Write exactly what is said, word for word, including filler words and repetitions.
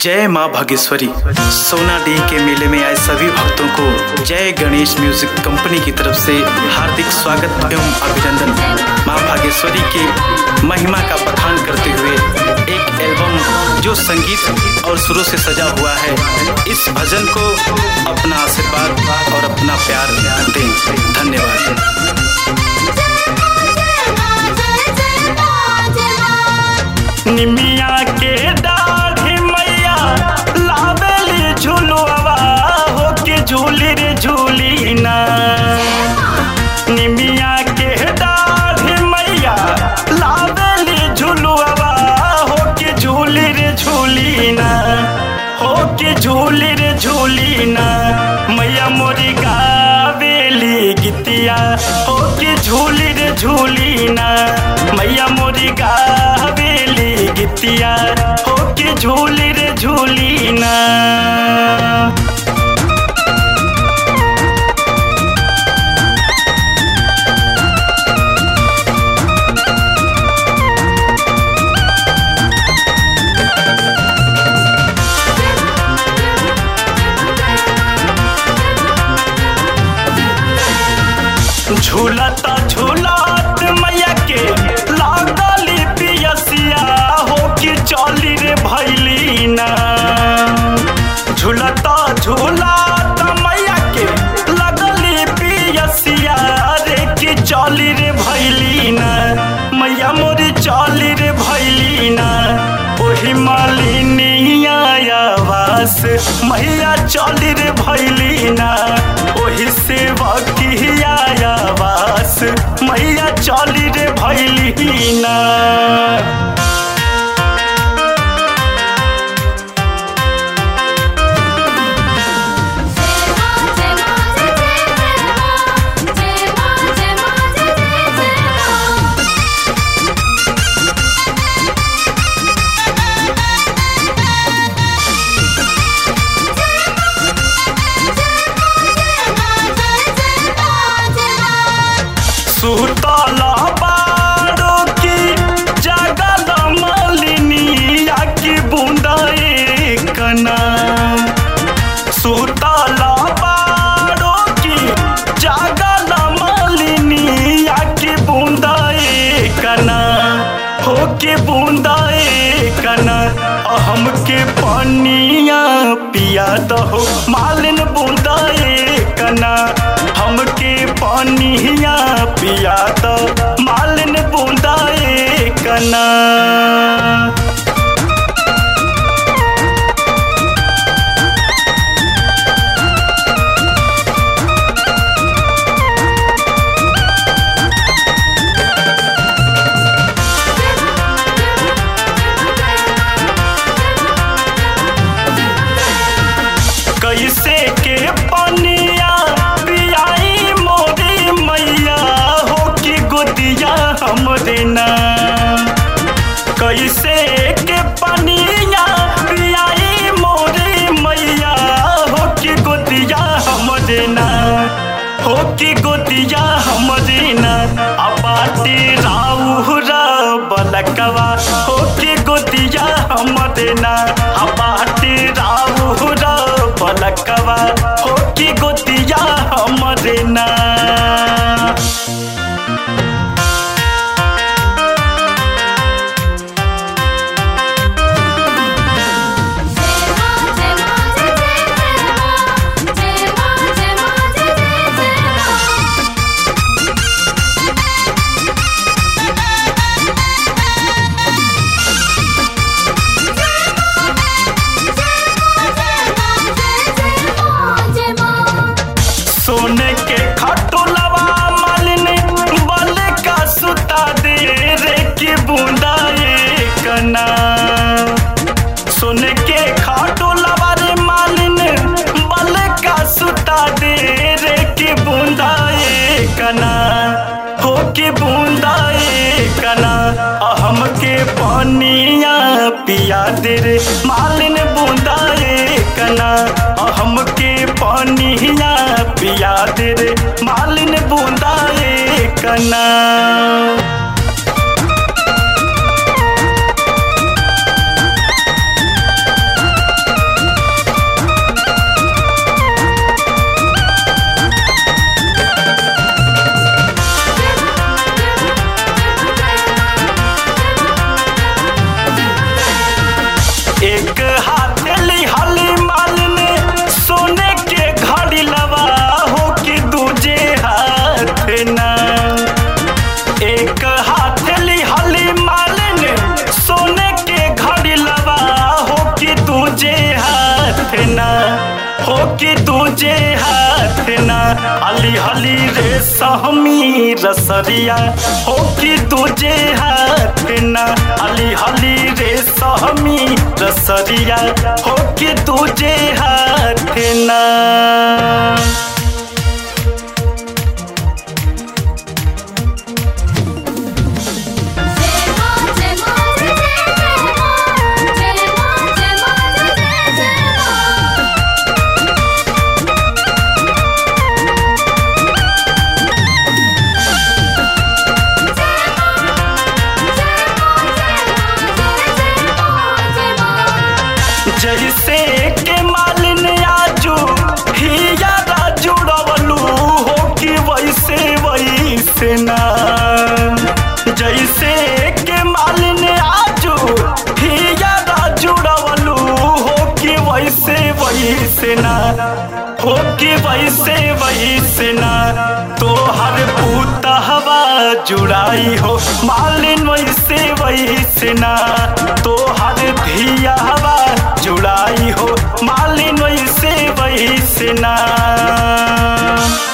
जय माँ भागेश्वरी। सोनाडीह के मेले में आए सभी भक्तों को जय गणेश म्यूजिक कंपनी की तरफ से हार्दिक स्वागत एवं अभिनंदन। माँ भागेश्वरी की महिमा का बखान करते हुए एक एल्बम जो संगीत और सुरों से सजा हुआ है, इस भजन को अपना आशीर्वाद और अपना प्यार दें। धन्यवाद। निमिया के दाढ़ी मैया लावेली झुलुआ हो के झूली रे झूली ना। निमिया के दाढ़ी मैया लावेली झुलुआ हो के झूली रे झूली ना, हो के झूली रे झूली ना। मैया मोरी गावेली गीतिया हो के झूली रे झूली ना। मैया मोरी गावेली गीतिया हो के झूली रे झूली ना। झूलता झूलत मैया के लागली पियसिया हो के चली रे भैली ना। झूलता झूलत मैया के लगली पियसिया रे के चली रे भैली ना। मैया मोरी चली रे भैली ना। ओही मालिनिया आवास मैया चली रे भैली ना। ओही सेवा की आवास मैया चली रे भैली ना। सुतला बारो की जगल मालिनिया की बूंदा एक ना। सुतला बारो की जगल मालिनिया की बूंदा एक ना, हो के बूंदा एक ना। हम के पानिया पिया दहो मालिन बूंदा एक ना। हमके पानिया पिया दो मालिन बूंदा एक ना। कैसे के पनिया पियाई मोरी मैया हो की गोदिया हमरे ना। कैसे के पनिया पियाई मोरी मैया हो की गोदिया हमरे ना, हो की गोदिया हमरे ना। अबाटी राउरा बलकवा हो की गोदिया हमरे ना। अबाटी राउरा बलकवा हो की गोदिया हमरे ना। सोने के खटोलवा मालिन बल का सुता दे रे की बूंदा एक ना। सोने के खटोलवा रे मालिन बल का सुता दे रे की बूंदा एक ना, हो की बूंदा एक ना। हम के पानिया पिया दे रे मालिन बूंदा एक ना। हम के पानिया पिया दे रे मालिन बूंदा एक ना। एक हाथ लिहली मालिन सोने के घड़ी लवा हो कि दूजे हाथ ना। एक हाथ लिहली मालिन सोने के घड़ी लवा हो कि दूजे हाथ ना हो कि दूजे हाथ ना। अली हली रे सहमी रसरिया हो कि दूजे हाथ ना। अली हली रे सहमी रसरिया हो कि दूजे हाथ ना। जैसे के मालिन आजू हिया जुड़वलू हो कि वैसे वैसे ना। जैसे के मालिन आजू हिया जुड़वलू हो कि वैसे वैसे ना हो कि वैसे वैसे ना। तो हर पूतहवा जुड़ाई हो मालिन वैसे वैसे ना। तो हर धिया हवा जुड़ाई हो मालिन वैसे वैसे ना।